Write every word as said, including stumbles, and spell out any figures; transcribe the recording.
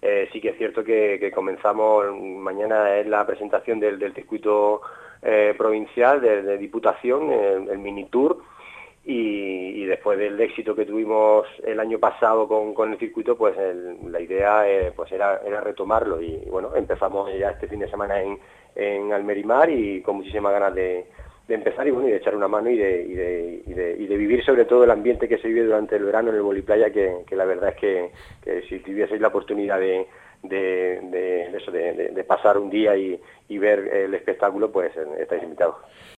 Eh, sí que es cierto que, que comenzamos, mañana es la presentación del, del circuito eh, provincial de, de Diputación, el, el mini tour, y, y después del éxito que tuvimos el año pasado con, con el circuito, pues el, la idea eh, pues era, era retomarlo, y, y bueno, empezamos ya este fin de semana en, en Almerimar y con muchísimas ganas de, de empezar y bueno, y de echar una mano y de, y, de, y, de, y de vivir sobre todo el ambiente que se vive durante el verano en el Voliplaya, que, que la verdad es que, que si tuvieseis la oportunidad de, de, de, de eso, de, de, de pasar un día y, y ver el espectáculo, pues eh, estáis invitados.